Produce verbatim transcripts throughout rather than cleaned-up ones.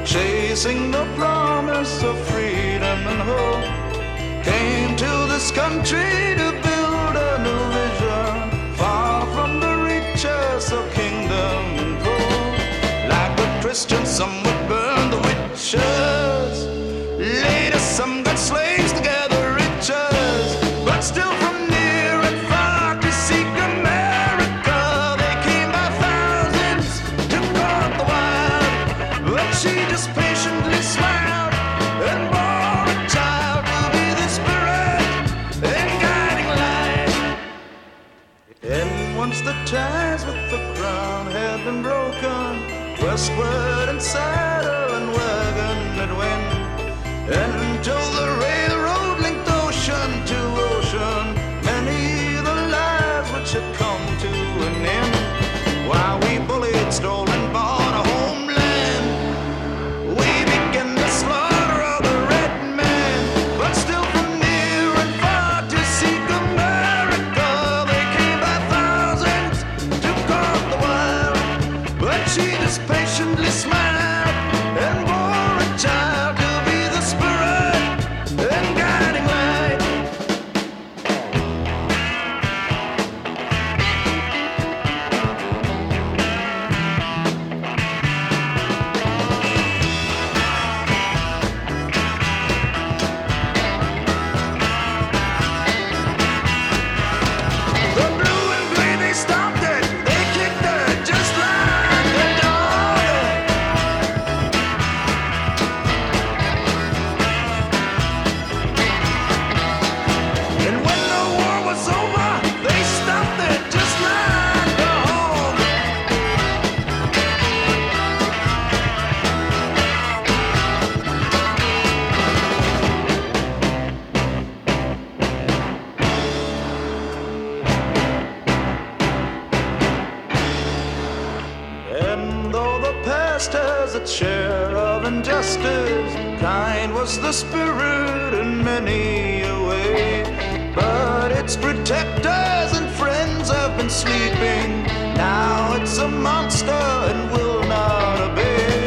chasing the promise of freedom and hope, came to this country to build a new vision, far from the reaches of kingdom and gold. Like the Christians, some would burn the witches, later some got slaves to gather riches, but still from near and far to seek America, they came by thousands to guard the wild, but she just patiently smiled and bore a child to be the spirit and guiding light. And once the ties with the crown had been broken, westward and saddle and wagon it went, until the railroad linked ocean to ocean, many the lives which had come to an end. While we bullied, stole and bought a homeland, we began the slaughter of the red man, but still from near and far to seek America, they came by thousands to guard the wild, but she just patiently smiled and bore a child to be the spirit and guiding light. The blue and gray, they stomped it, they kicked it just like a dog. And when the war was over, they stopped it just like a hog. And though the past has its share of injustice, kind was the spirit in many a way. But its protectors and friends have been sleeping. Now it's a monster and will not obey.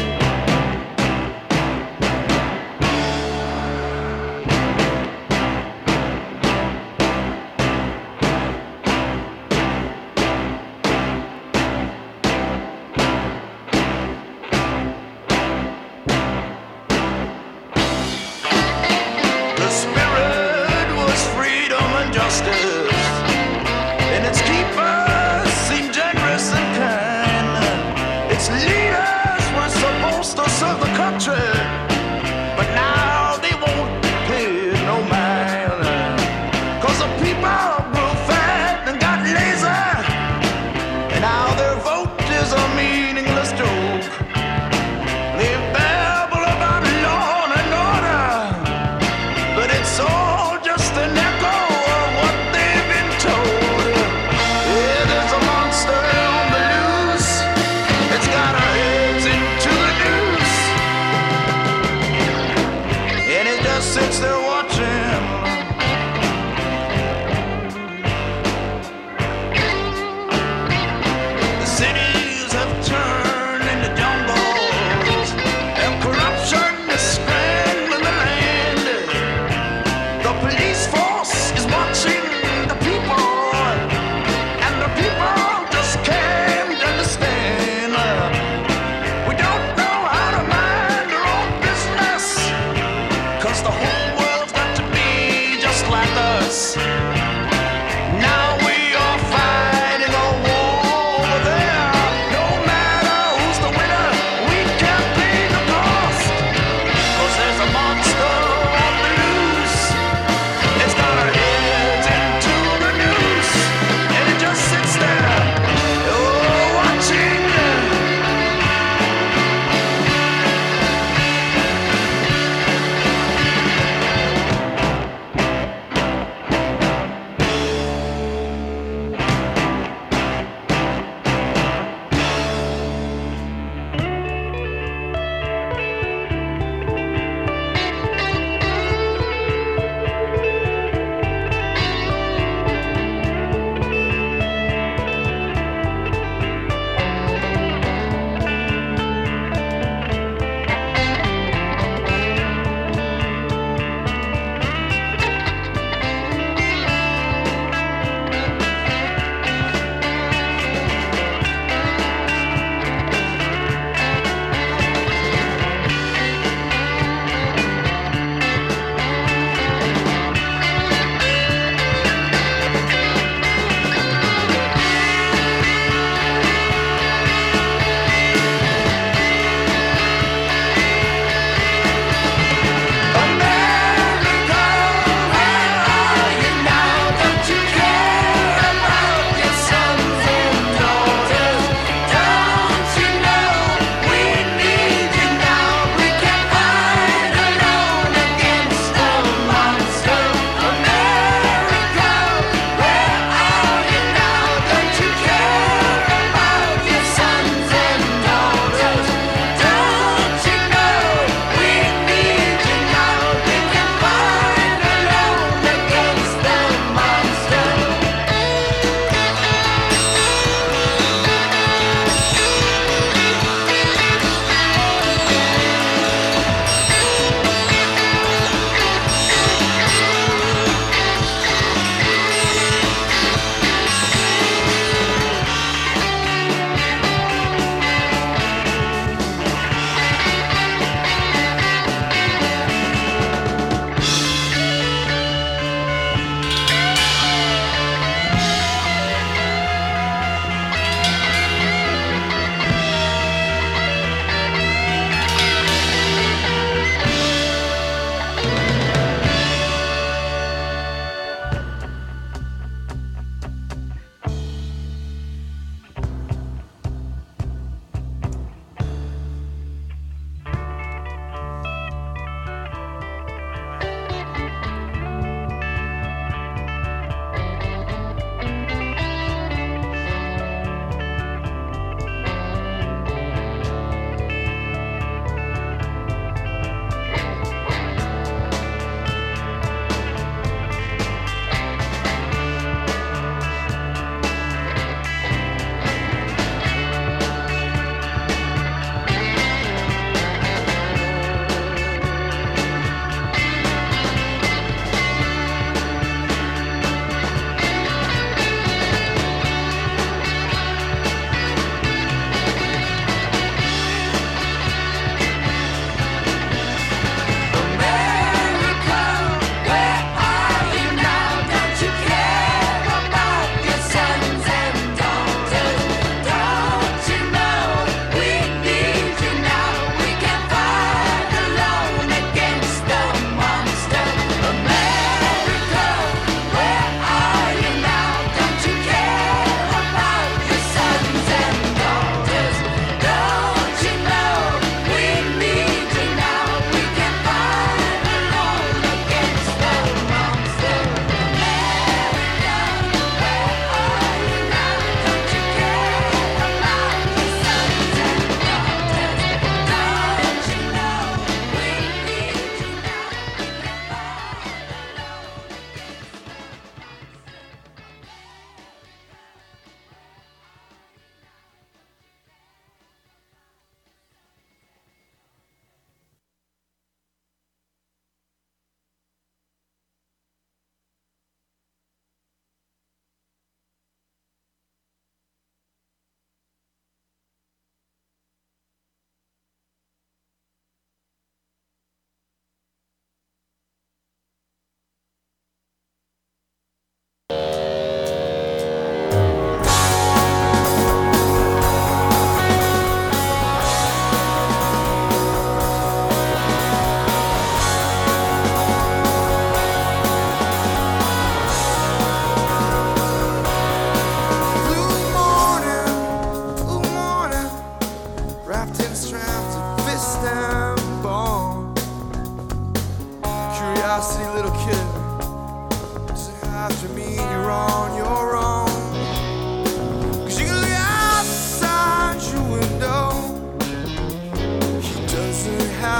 The spirit was freedom and justice, and its keepers seemed generous and kind. Its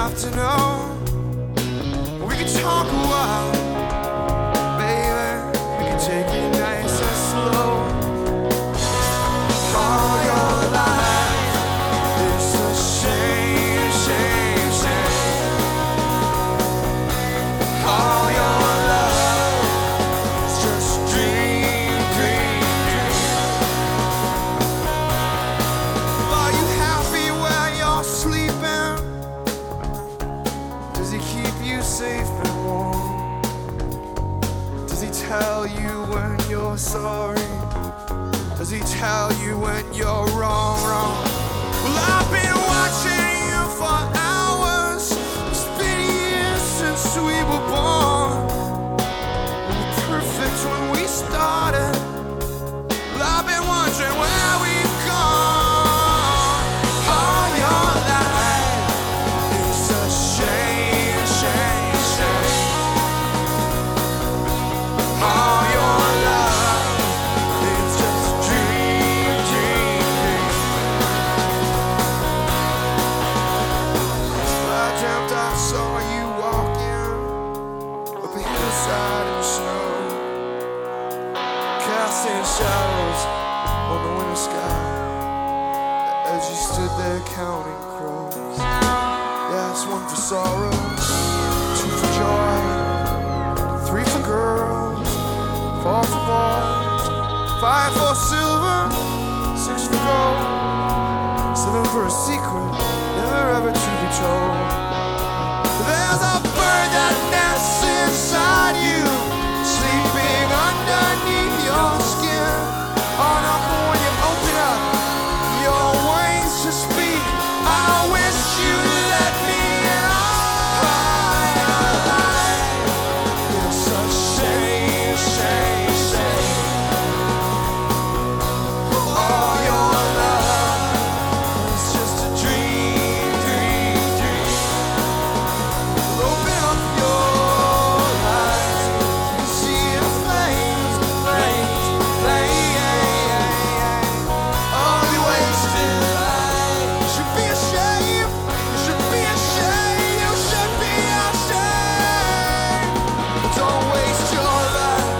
have to know. We can talk a while, baby. We can take it nice and slow. All your life is a shame, shame, shame. All your love is just dream, dream, dream. Are you happy where you're sleeping? Does he keep you safe and warm? Does he tell you when you're sorry? Does he tell you when you're wrong, wrong? Well, I've been watching you for hours. It's been years since we were born. We were perfect when we started. Well, I've been wondering where we've gone. All your life is a shame, shame, shame. All your love is just dream, dream, dream. I dreamt I saw you walking up a hillside in the snow, casting shadows on the winter sky as you stood there counting crows. Yeah, it's one for sorrow, two for joy, three for girls, four for boys, five for silver, six for gold, seven for a secret never ever to be told. There's a bird that nests inside you, sleeping underneath your skin. Oh no, when you open up your wings to speak, I wish you'd let me in. It's a shame, shame, shame. All your love is just a dream, dream, dream. Open up your eyes, you see the flames, flames, flames. Only wasted life. You should be ashamed. You should be ashamed. You should be ashamed. But don't waste your life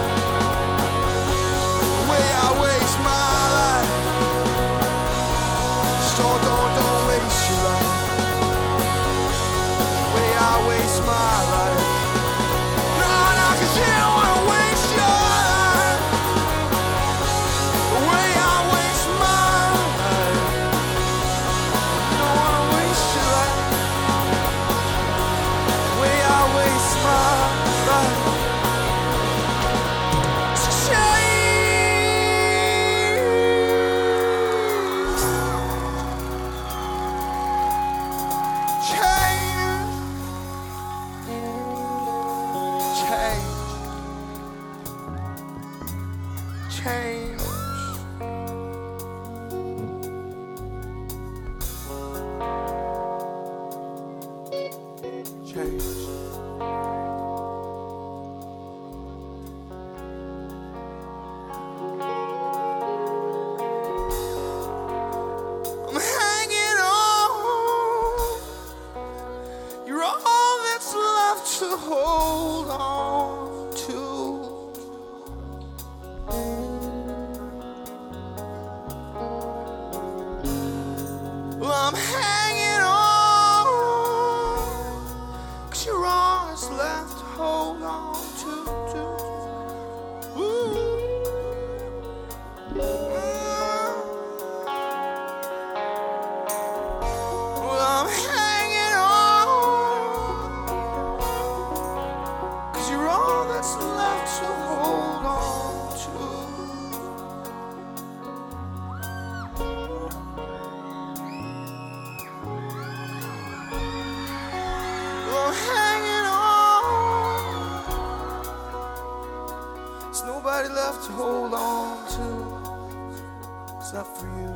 the way I waste my life. Just don't, don't, don't waste your life the way I waste my life. No, no, 'cause you don't wanna waste your life the way I waste my life. You don't wanna waste your life the way I waste my life. It's a shame. Change. Change. Change. I'm hanging on. You're all that's left to hold on to. Well, I'm hanging on, 'cause you're all that's left to hold on to. to. Ooh. Well, I'm hanging on, 'cause you're all that's left to hold on to. Well, I'm hanging on. There's nobody left to hold on to except for you.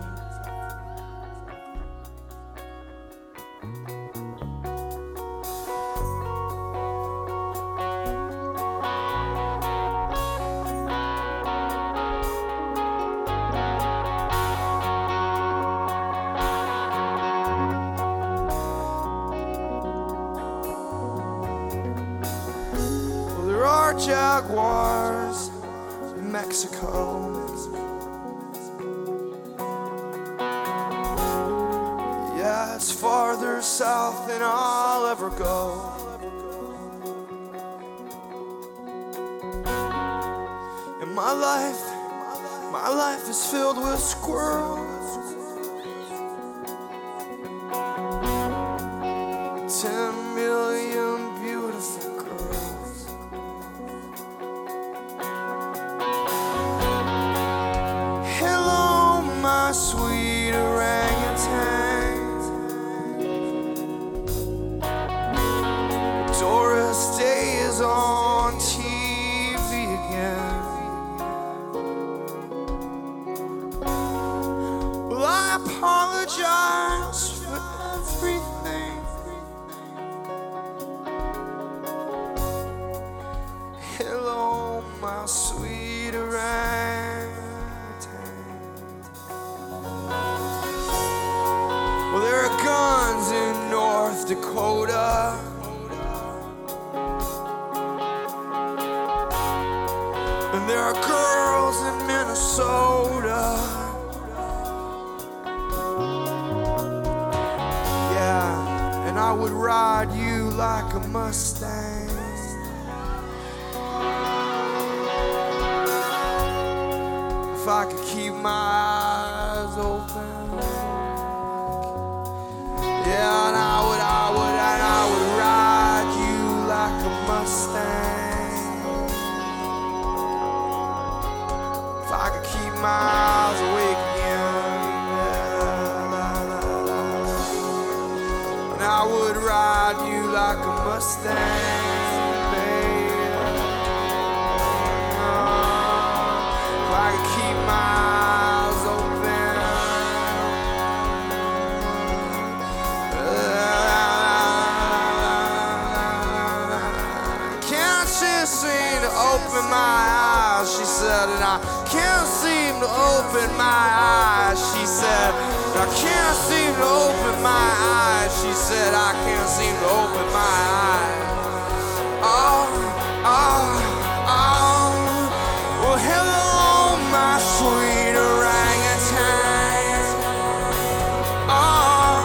jaguars in Mexico. Yeah, it's farther south than I'll ever go. And my life, my life is filled with squirrels. Ten million beautiful girls. Hello, my sweet orangutan. Doris Day is on T V again. Well, I apologize for everything. Hello, my sweet orangutan. Well, there are guns in North Dakota. And there are girls in Minnesota. Yeah, and I would ride you like a Mustang. If I could keep my eyes open. Yeah, and I would, I would, and I would ride you like a Mustang. If I could keep my eyes awake again. Yeah, la, la, la. And I would ride you like a Mustang, baby. If I could keep my eyes open. Can't she seem to open my eyes, she said, and I can't seem to open my eyes, she said, and I can't seem to open my eyes, she said, I can't seem to open my eyes. Oh, oh, oh, well, hello, my sweet orangutan. Oh,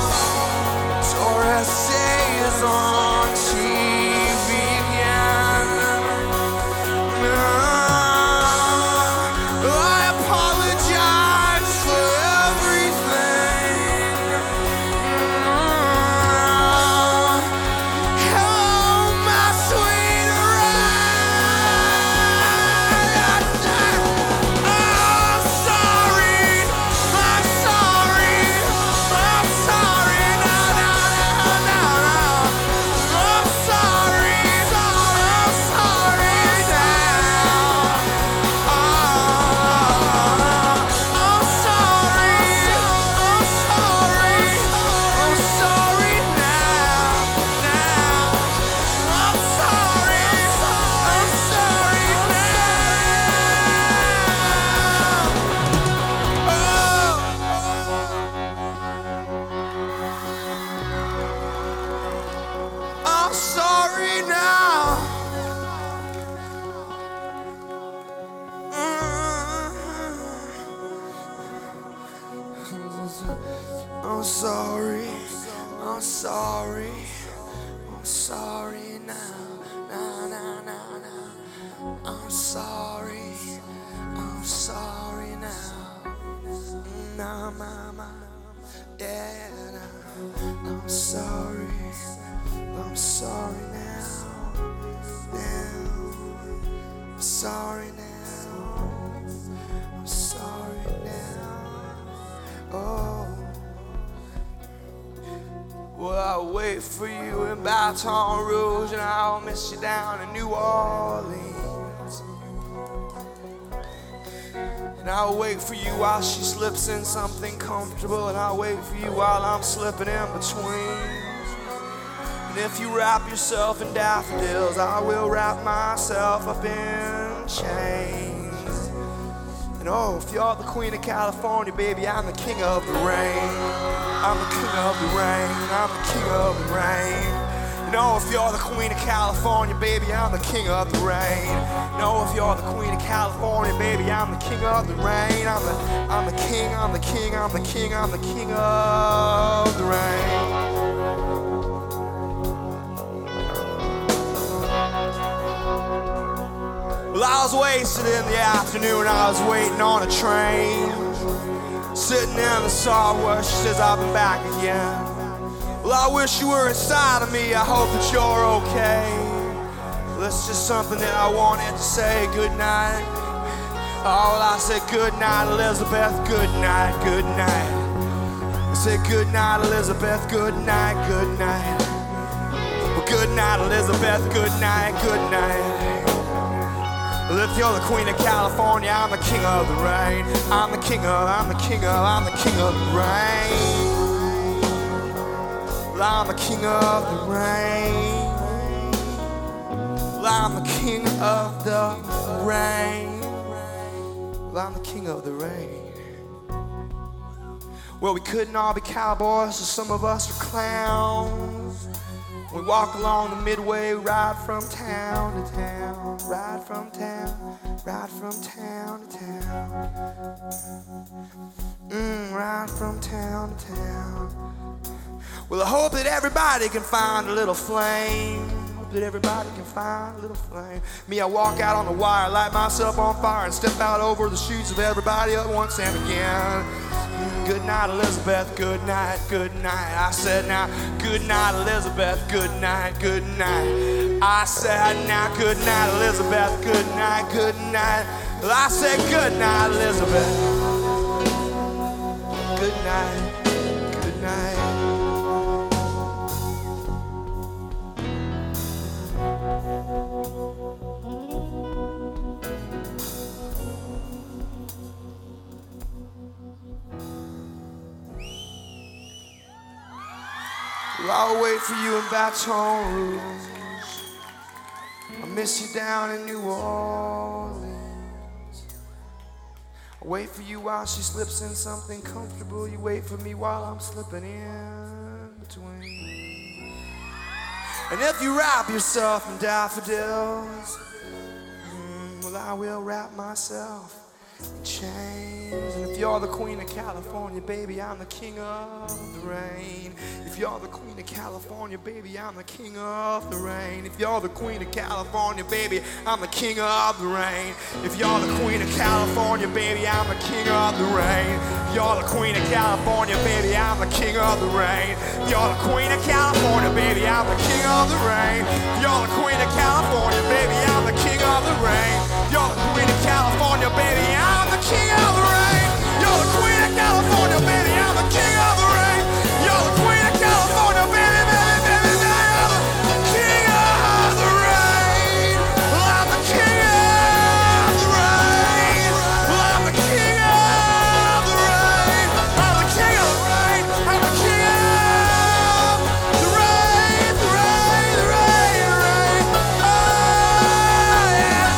Doris Day is on T V again. I apologize for everything. Hello, my sweet orangutan. I'm sorry, I'm sorry, I'm sorry, no, no, no, no, no. I'm sorry, I'm sorry now. I'm sorry, I'm sorry, I'm sorry now, now. I'm sorry, I'm sorry now. I'm sorry now. I'm sorry, I'm sorry, I'm sorry now, now, now, now, now. I'm sorry, I'm sorry now, now, mama, yeah, now. I'm sorry, I'm sorry now, now, I'm sorry now, I'm sorry now, oh. Well, I'll wait for you in Baton Rouge, and I'll miss you down in New Orleans. And I'll wait for you while she slips in something comfortable, and I'll wait for you while I'm slipping in between. And if you wrap yourself in daffodils, I will wrap myself up in chains. And oh, if you're the queen of California, baby, I'm the king of the rain. I'm the king of the rain, I'm the king of the rain. No, if you're the queen of California, baby, I'm the king of the rain. No, if you're the queen of California, baby, I'm the king of the rain. I'm the, I'm the king, I'm the king, I'm the king, I'm the king of the rain. Well, I was wasted in the afternoon, I was waiting on a train. Sitting in the subway, she says, I've been back again. Well, I wish you were inside of me, I hope that you're okay. Well, it's just something that I wanted to say, good night. Oh, well, I said good night, Elizabeth, good night, good night. I said good night, Elizabeth, good night, good night. Well, good night, Elizabeth, good night, good night. Well, if you're the queen of California, I'm the king of the rain. I'm the king of, I'm the king of, I'm the king of the rain. Well, I'm the king of the rain. Well, I'm the king of the rain. Well, I'm the king of the rain. Well, we couldn't all be cowboys, so some of us are clowns. We walk along the midway, ride from town to town, ride from town, ride from town to town. Mm, ride from town to town. Well, I hope that everybody can find a little flame. Hope that everybody can find a little flame. Me, I walk out on the wire, light myself on fire, and step out over the shoes of everybody at once and again. Good night, Elizabeth, good night, good night. I said now, good night, Elizabeth, good night, good night. I said now, good night, Elizabeth, good night, good night. Well, I said good night, Elizabeth. Good night, good night. Well, I'll wait for you in Baton Rouge. I'll miss you down in New Orleans. I'll wait for you while she slips in something comfortable. You wait for me while I'm slipping in between. And if you wrap yourself in daffodils, mm, well, I will wrap myself in chains. And if you're the queen of California, baby, I'm the king of the rain. If you're the queen of California, baby, I'm the king of the rain. If you're the queen of California, baby, I'm the king of the rain. If you're the queen of California, baby, I'm the king of the rain. If you're the queen of California, baby, I'm the king of the rain. If you're the queen of California, baby, I'm the king of the rain. If you're the queen of California, baby, I'm the king of the rain. If you're the queen of California, baby, I'm the king of the rain. You're the queen of California, baby, I'm the king of the rain. You're the queen of California, baby, baby, baby, baby, I'm the king of the rain. Well, I'm the king of the rain. Well, I'm the king of the rain. I'm the king of the rain. I'm the king of the rain, the rain, the rain, the rain. Oh, yeah.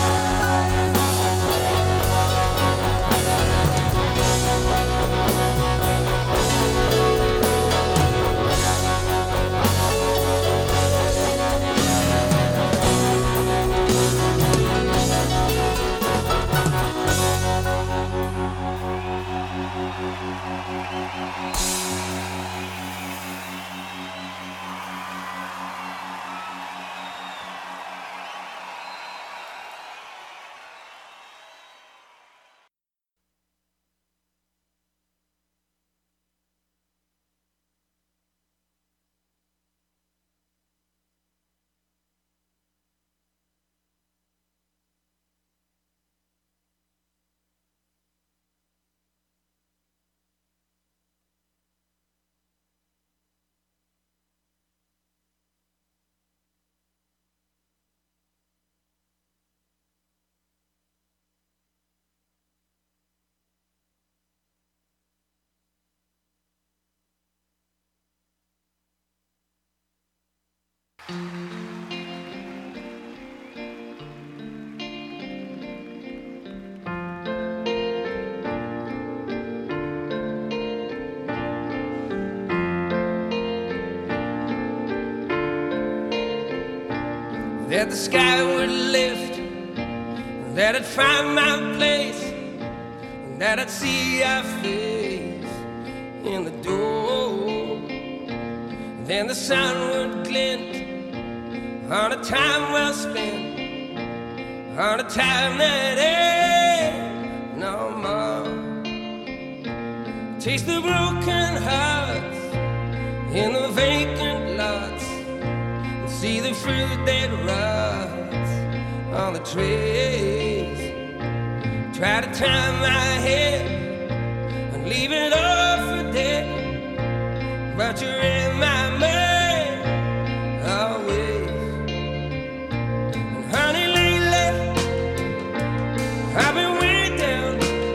that the sky would lift, that I'd find my place, that I'd see our face in the door. Then the sun would glint on a time well spent, on a time that ain't no more. Taste the broken hearts in the vacant lots, and see the fruit that rots on the trays. Try to turn my head and leave it all for dead, but you're in my mind always. And honey, lately I've been way down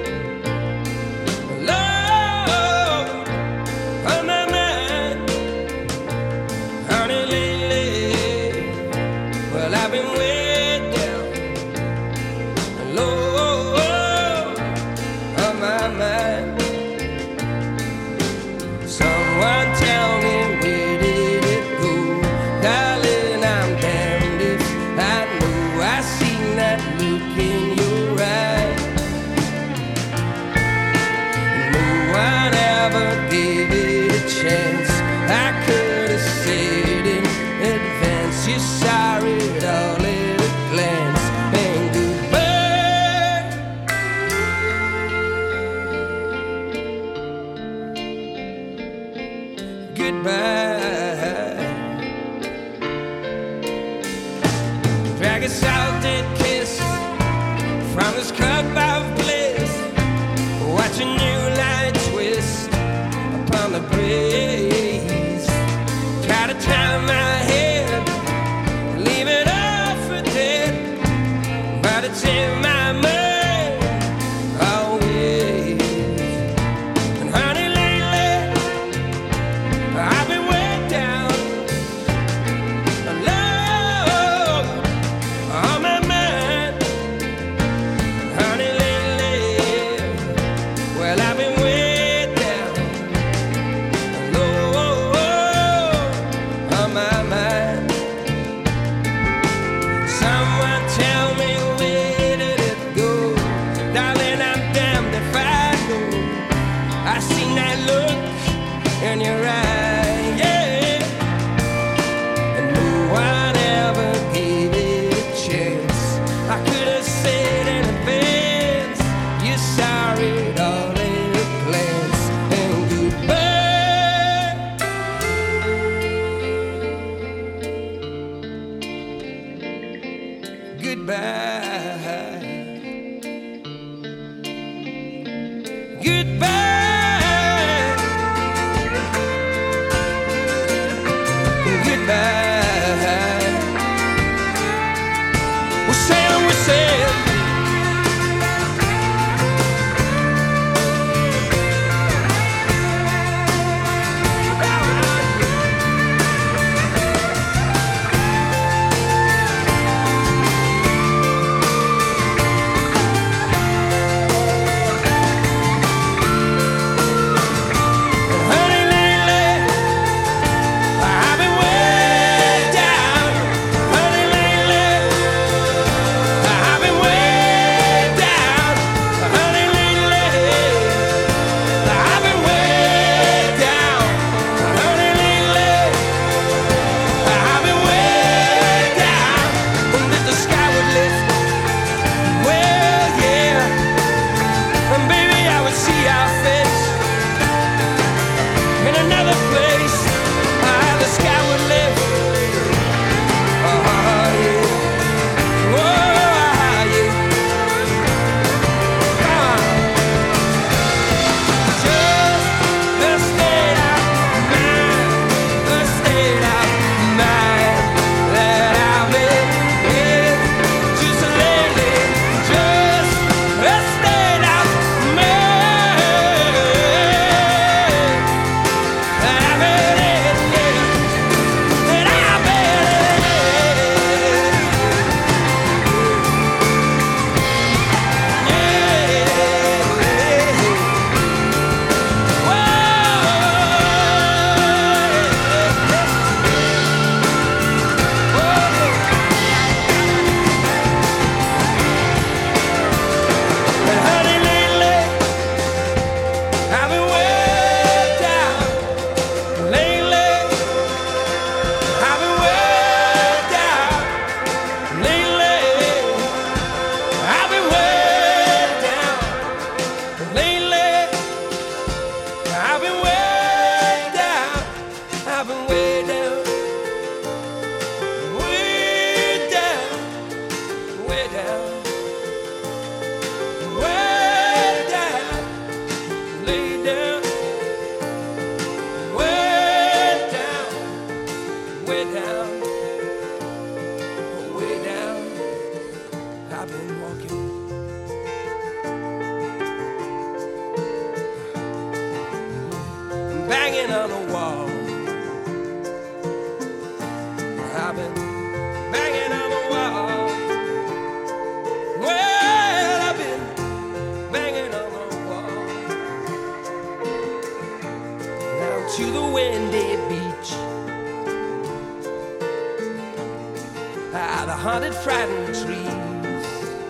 low on my mind. Honey, lately, well, I've been way down low on my mind. Someone tell me, where did it go? Darling, I'm damned if I know. I seen that look in your eye. No one ever gave it a chance. I could have said in advance, you saw it all at a glance. And goodbye, goodbye. Drag a salted kiss from this cup of bliss, watching you light twist upon the breeze. Try to turn my head, leave it all for dead, but it's in my mind always. And honey, lately I've been way down low on my mind. Honey, lately, well, I've been way down low on my mind. Someone tell me, where did it go? Darling, I'm damned if I know. I seen that look in your eye, yeah. And no one ever gave it a chance. I could have said in advance, you saw it all in a glance. And goodbye, goodbye, goodbye. Goodbye. We'll sail, we'll sail. Honey, lately I've been way way down, way down. I've been walking, banging on the wall. I've been banging on the wall. Well, I've been banging on the wall. Down to the windy beach, ah, the haunted, frightened trees,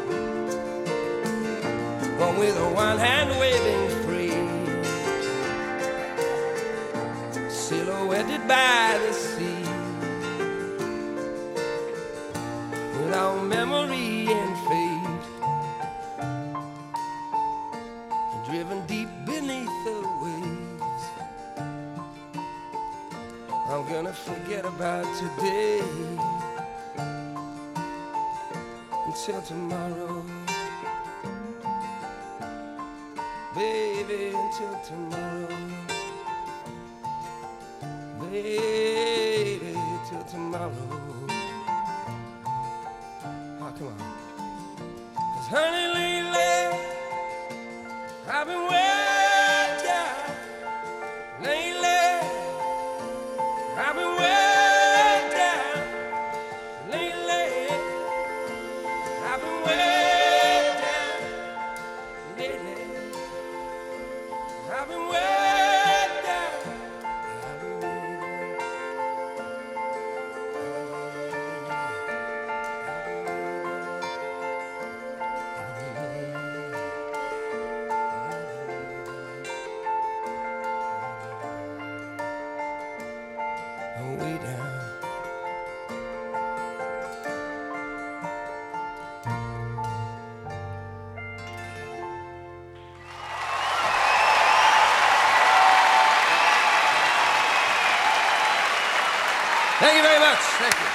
one with a one hand waving free, silhouetted by the sea, without memory and fate, driven deep beneath the waves. I'm gonna forget about today until tomorrow, baby, until tomorrow, baby, till tomorrow. Oh, come on. 'Cause honey, lately I've been way down. Lately I've been way down. Lately I've been way down. Lately I've been way down. I've been way down. Way down. Thank you very much. Thank you.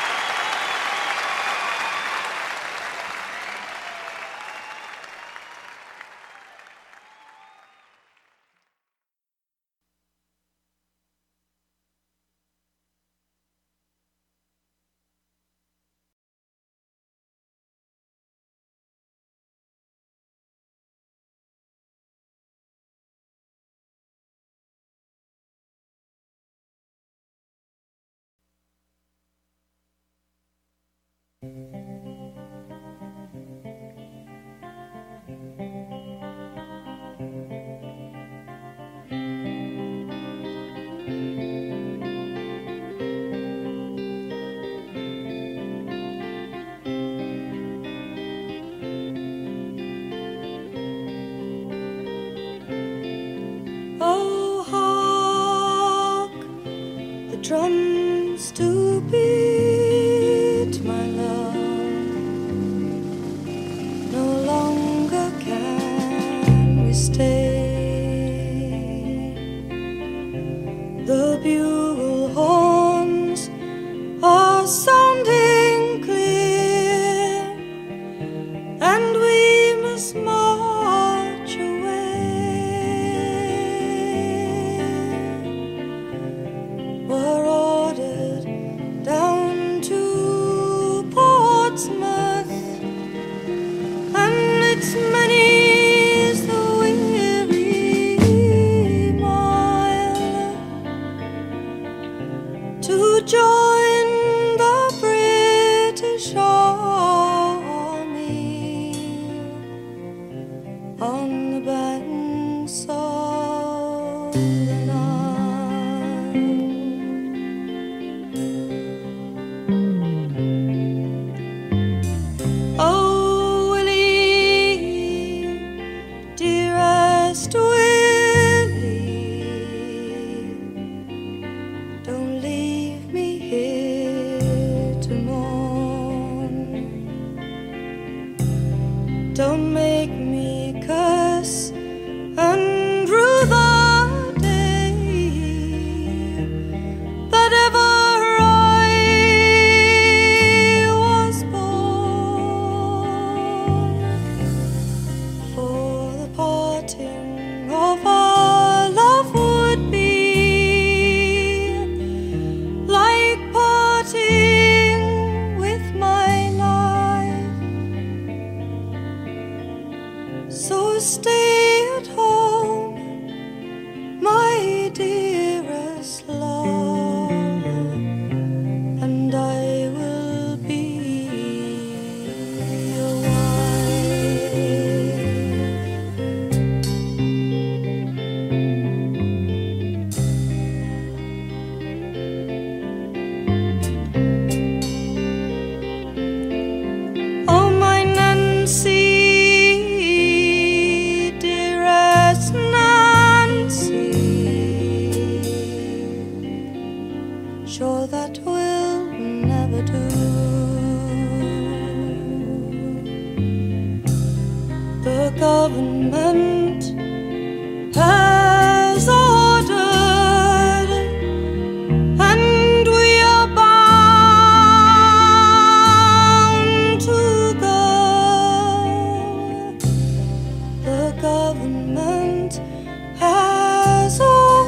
Oh, hark, the drums do beat, my love. No longer can we stay. The bugle horns are sounding clear, and we must march away. We're ordered down to Portsmouth, and it's many's the weary mile to join the British Army on the banks of the Nile. Oh, Willie, dearest Willie, don't leave me here. government has ordered, and we are bound to go. The government has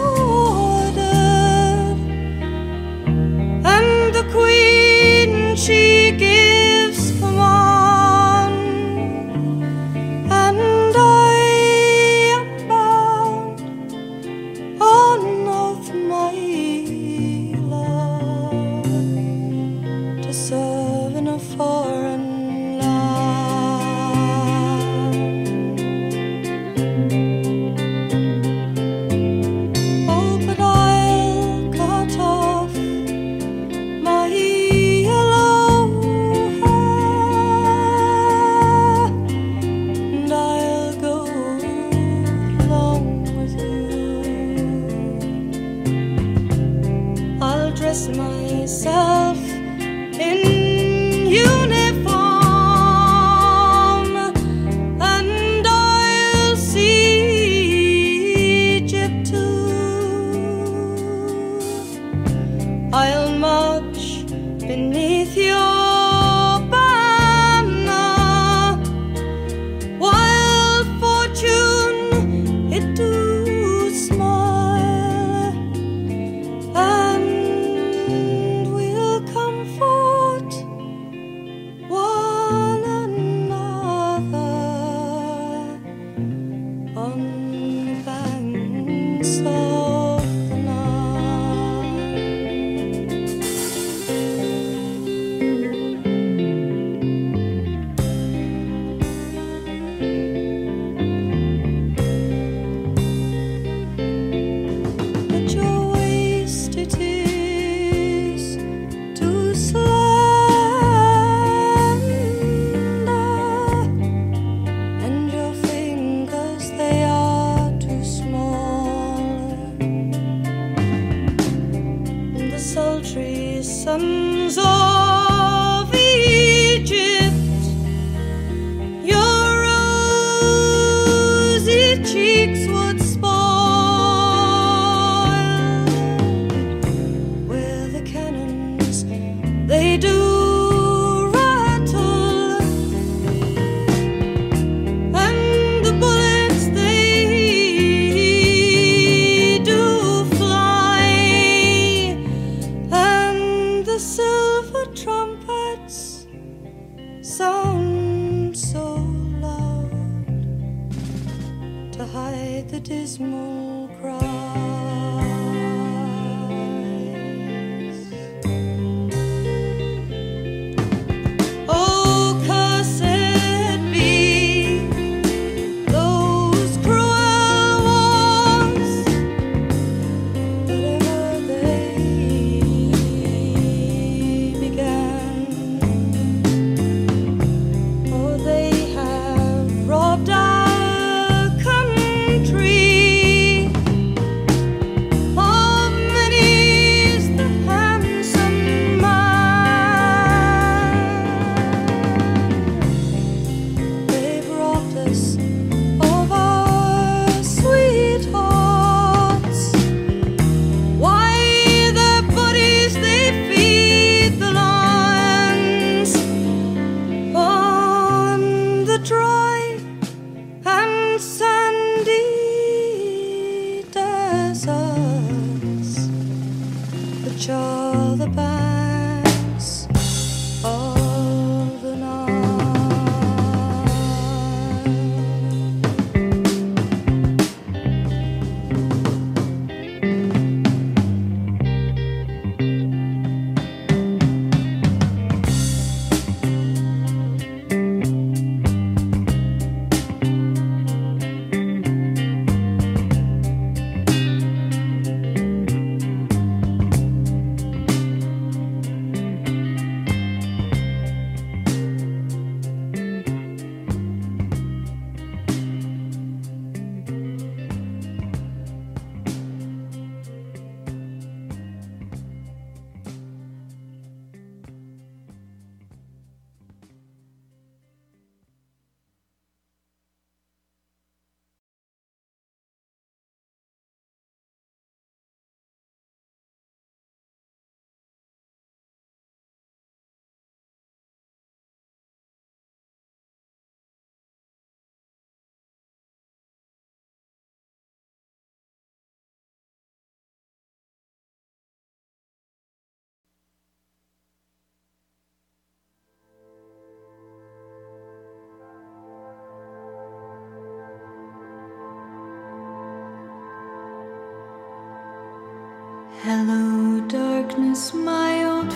ordered, and the Queen, she gives command, and I am bound on oath, my lord, to serve in a foreign land. Oh, but I'll cut off my yellow hair, and I'll go along with you. I'll dress myself in uniform, and I'll see Egypt too. I'll march beneath your banner, while fortune it do smile, and we'll comfort one another on the banks of the Nile. At your waist it is too slender, and your fingers they are too small. The sultry suns of Egypt your rosy cheeks would spoil, where the cannons they do rattle, and the bullets they do fly, and the silver trumpets sound so loud to hide the dismal cries. Oh, cursed be those cruel wars, whatever they began. Oh, they have robbed our country of many's the handsome man. They've robbed us of our sweethearts. Why, their bodies they feed the lions on the dry and sandy deserts, which are the banks of the Nile. Hello, darkness, my old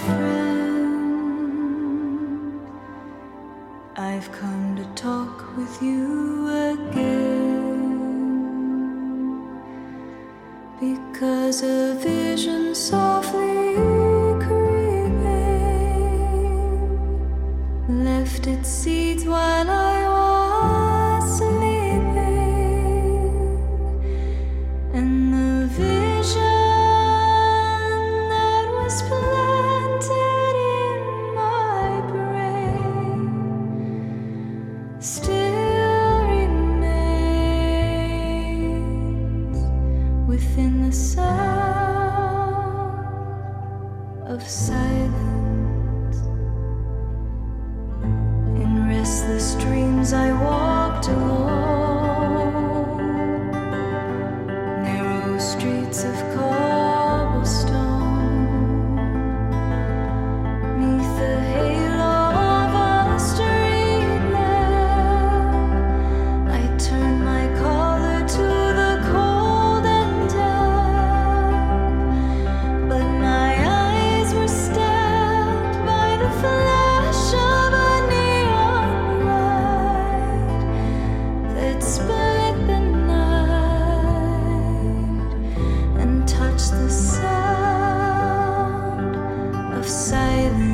friend. I've come to talk with you again, because a vision softly creeping left its seeds while I was sleeping, and the vision planted in my brain still remains within the sound of silence. In restless dreams I walked alone, narrow streets of cobblestone. The halo of a street lamp, I turned my collar to the cold and damp, but my eyes were stabbed by the flash of a neon light that split the night and touched the sound of silence.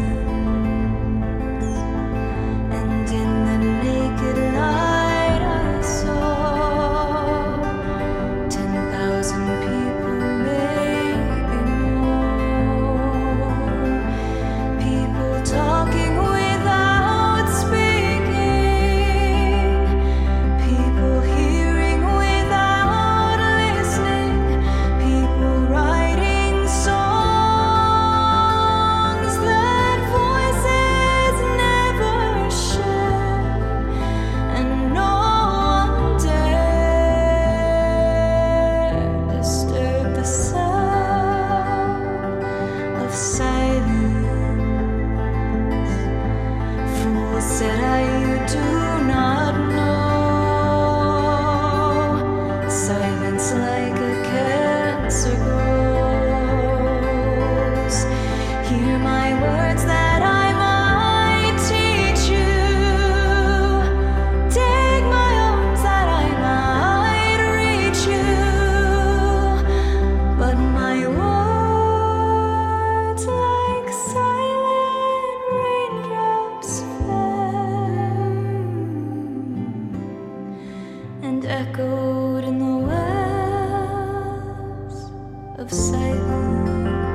Echoed in the wells of silence.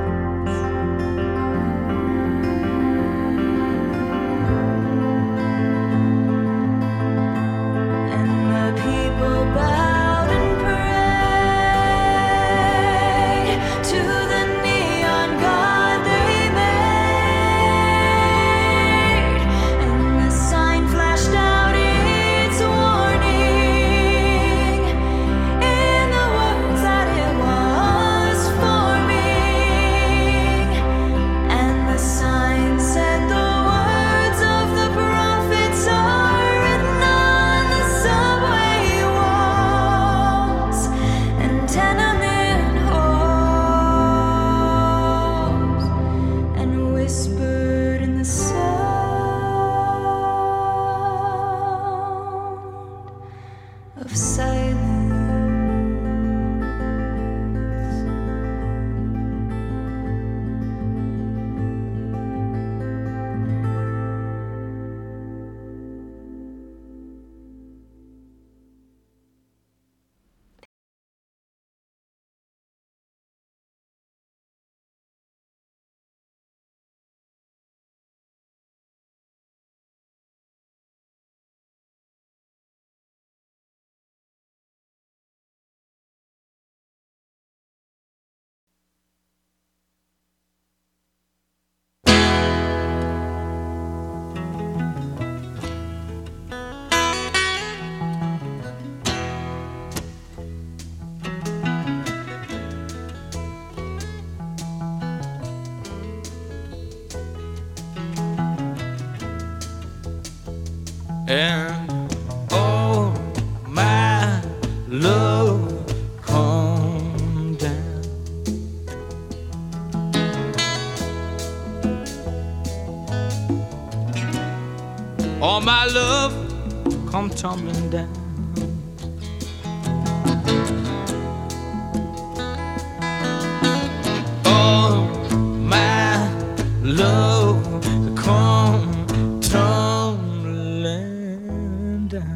And the people bowed and prayed to the neon god they made, and the sign flashed out its warning in the words that it was forming. And the sign said the words of the prophets are written on the subway walls and tenement halls, and whispered in the sound of silence. And oh my love, calm down. All my love come tumbling down. All my love come tumbling down.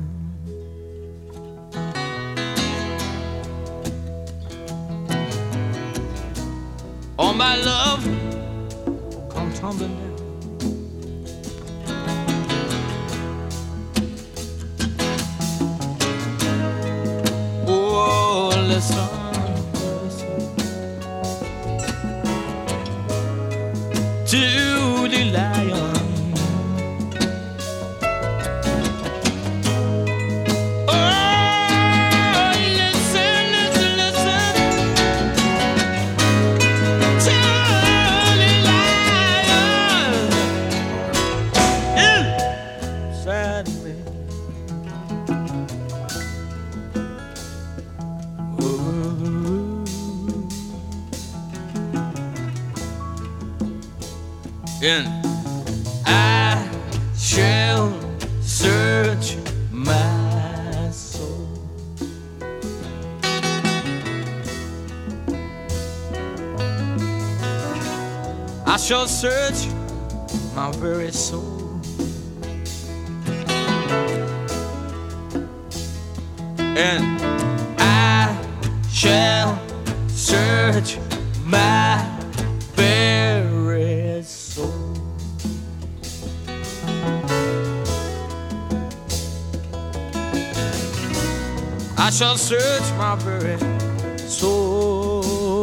All my love come tumbling down. Oh, listen, listen to the lion. Oh, listen, listen, listen to the lion. Sad man. And I shall search my soul. I shall search my very soul. And I shall search my very soul. I shall search my very soul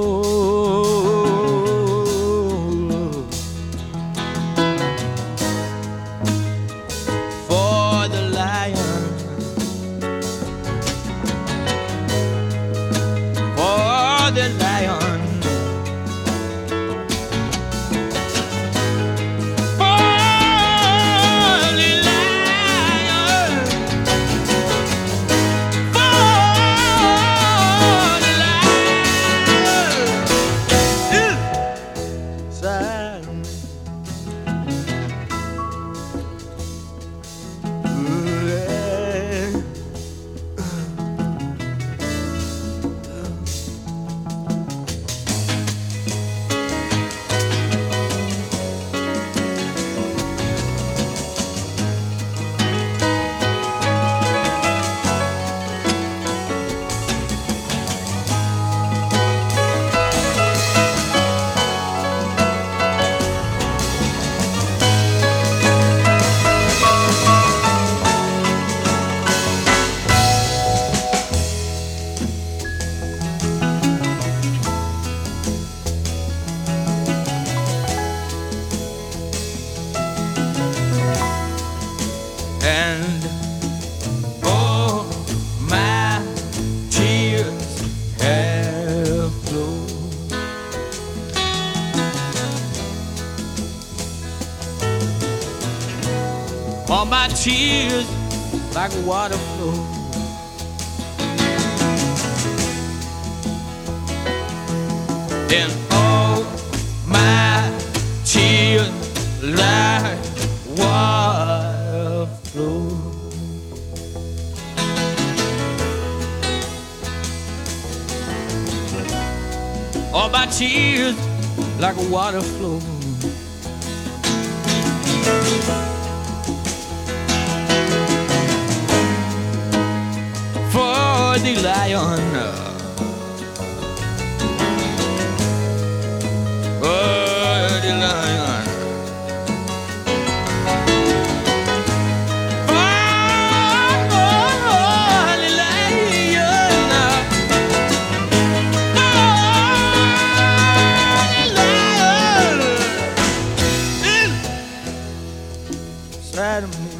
for the lion, for the lion, for the lion, for the lion. Sad man. And all my tears have flowed. All my tears like water flow. And all my tears like water flow. All my tears like a water flow. For the lion, for the lion. Sad man.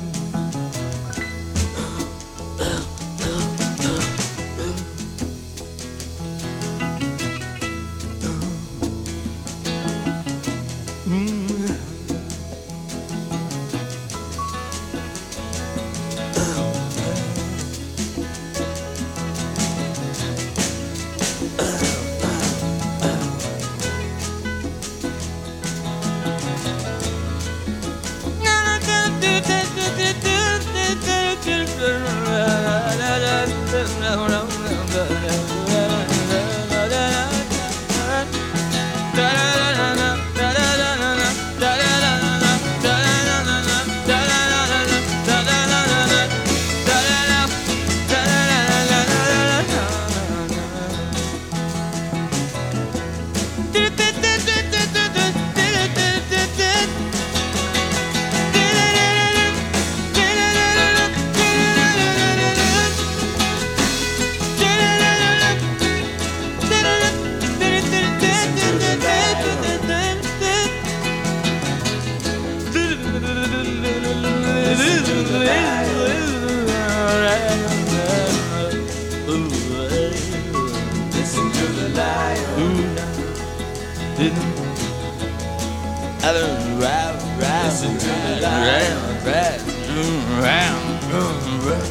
round, listen to the lion, round, round, round,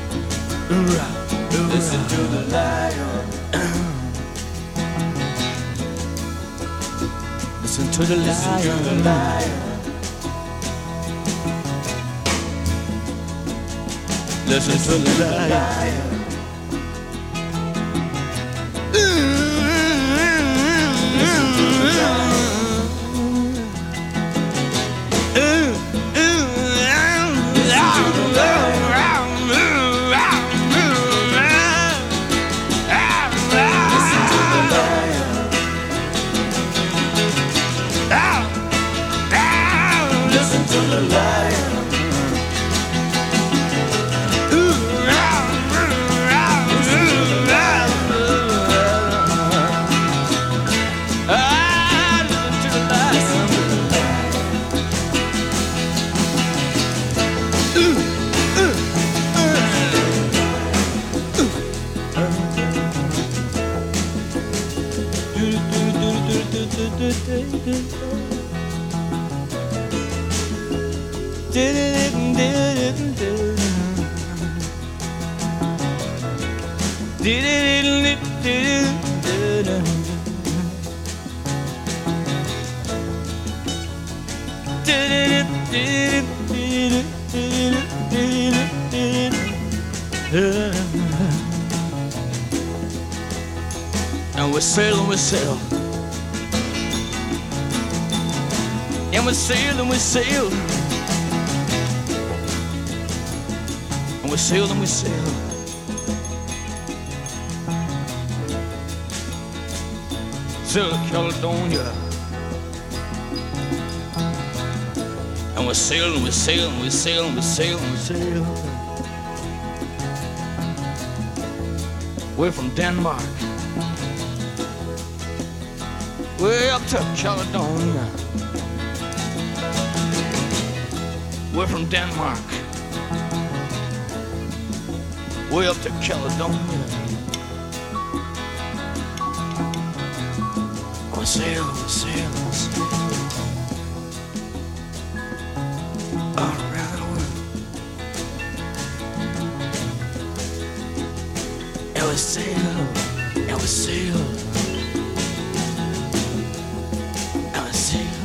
listen to the lion, listen to the lion, listen to the lion. Listen to the lion. And we sail and we sail, and we sail and we sail, and we sail and we sail. Sail to Caledonia, and we sail and we sail and we sail and we sail and we sail. We're from Denmark, way up to Caledonia. We're from Denmark, way up to Caledonia. We sail, we sail, we sail all around the world. And we sail, and we sail, and we sail,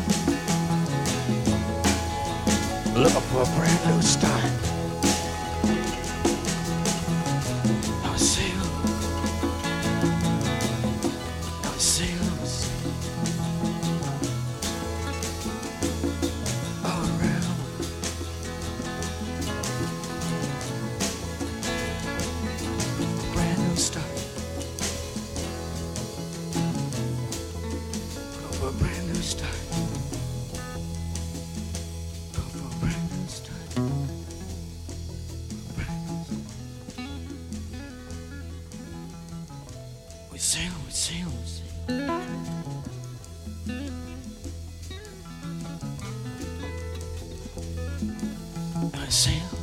looking for a brand new start. And we sail, and we sail. We sail, we sail, we sail. I sail.